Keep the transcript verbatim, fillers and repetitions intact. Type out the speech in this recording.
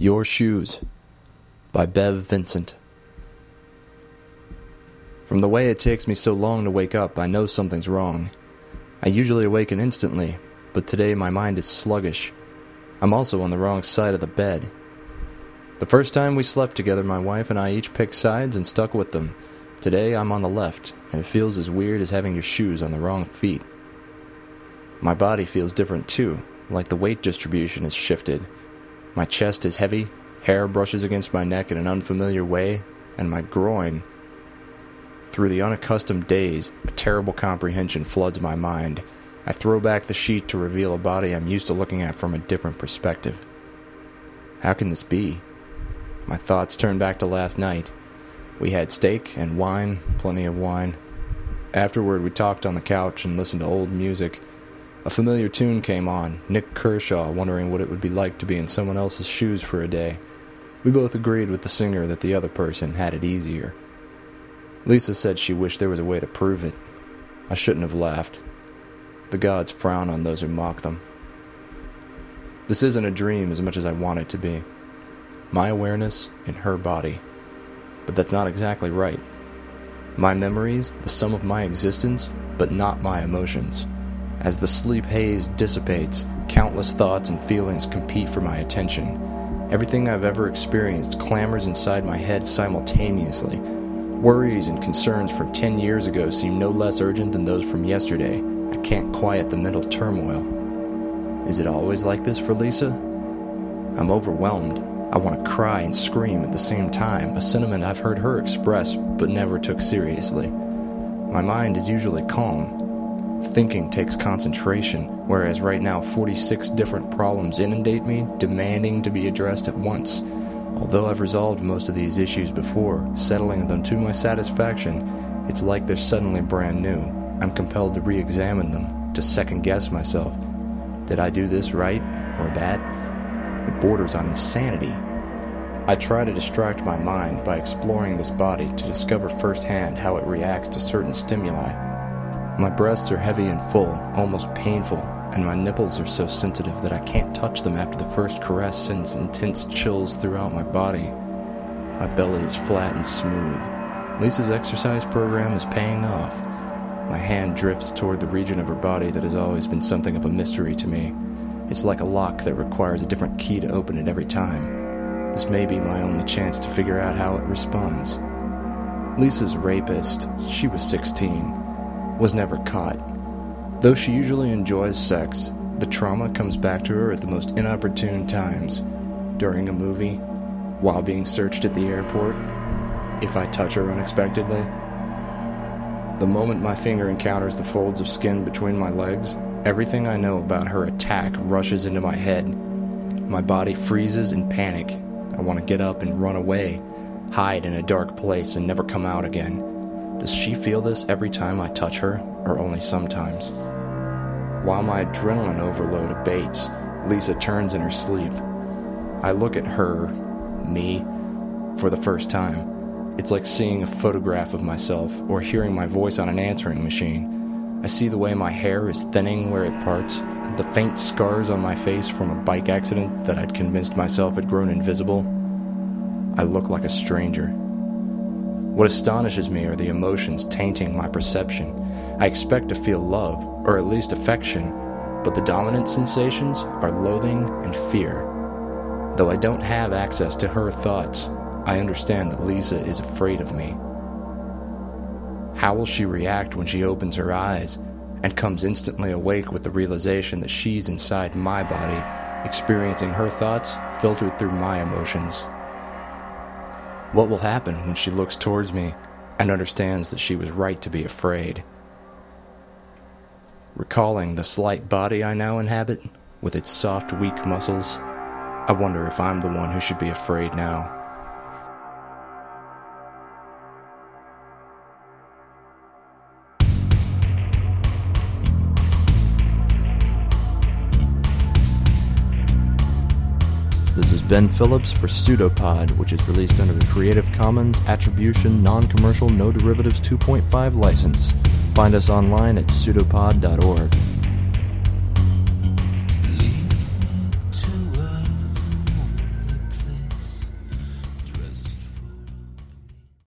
Your Shoes by Bev Vincent. From the way it takes me so long to wake up, I know something's wrong. I usually awaken instantly, but today my mind is sluggish. I'm also on the wrong side of the bed. The first time we slept together, my wife and I each picked sides and stuck with them. Today I'm on the left, and it feels as weird as having your shoes on the wrong feet. My body feels different too, like the weight distribution has shifted. My chest is heavy, hair brushes against my neck in an unfamiliar way, and my groin. Through the unaccustomed days, a terrible comprehension floods my mind. I throw back the sheet to reveal a body I'm used to looking at from a different perspective. How can this be? My thoughts turn back to last night. We had steak and wine, plenty of wine. Afterward, we talked on the couch and listened to old music. A familiar tune came on, Nick Kershaw wondering what it would be like to be in someone else's shoes for a day. We both agreed with the singer that the other person had it easier. Lisa said she wished there was a way to prove it. I shouldn't have laughed. The gods frown on those who mock them. This isn't a dream as much as I want it to be. My awareness in her body. But that's not exactly right. My memories, the sum of my existence, but not my emotions. As the sleep haze dissipates, countless thoughts and feelings compete for my attention. Everything I've ever experienced clamors inside my head simultaneously. Worries and concerns from ten years ago seem no less urgent than those from yesterday. I can't quiet the mental turmoil. Is it always like this for Lisa? I'm overwhelmed. I want to cry and scream at the same time, a sentiment I've heard her express but never took seriously. My mind is usually calm. Thinking takes concentration, whereas right now forty-six different problems inundate me, demanding to be addressed at once. Although I've resolved most of these issues before, settling them to my satisfaction, it's like they're suddenly brand new. I'm compelled to re-examine them, to second-guess myself. Did I do this right, or that? It borders on insanity. I try to distract my mind by exploring this body to discover firsthand how it reacts to certain stimuli. My breasts are heavy and full, almost painful, and my nipples are so sensitive that I can't touch them after the first caress sends intense chills throughout my body. My belly is flat and smooth. Lisa's exercise program is paying off. My hand drifts toward the region of her body that has always been something of a mystery to me. It's like a lock that requires a different key to open it every time. This may be my only chance to figure out how it responds. Lisa's rapist, she was sixteen, was never caught. Though she usually enjoys sex, the trauma comes back to her at the most inopportune times. During a movie, while being searched at the airport, if I touch her unexpectedly. The moment my finger encounters the folds of skin between my legs, everything I know about her attack rushes into my head. My body freezes in panic. I want to get up and run away, hide in a dark place and never come out again. Does she feel this every time I touch her, or only sometimes? While my adrenaline overload abates, Lisa turns in her sleep. I look at her, me, for the first time. It's like seeing a photograph of myself, or hearing my voice on an answering machine. I see the way my hair is thinning where it parts, the faint scars on my face from a bike accident that I'd convinced myself had grown invisible. I look like a stranger. What astonishes me are the emotions tainting my perception. I expect to feel love, or at least affection, but the dominant sensations are loathing and fear. Though I don't have access to her thoughts, I understand that Lisa is afraid of me. How will she react when she opens her eyes and comes instantly awake with the realization that she's inside my body, experiencing her thoughts filtered through my emotions? What will happen when she looks towards me and understands that she was right to be afraid? Recalling the slight body I now inhabit, with its soft, weak muscles, I wonder if I'm the one who should be afraid now. This is Ben Phillips for Pseudopod, which is released under the Creative Commons Attribution Non-Commercial No Derivatives two point five license. Find us online at pseudopod dot org.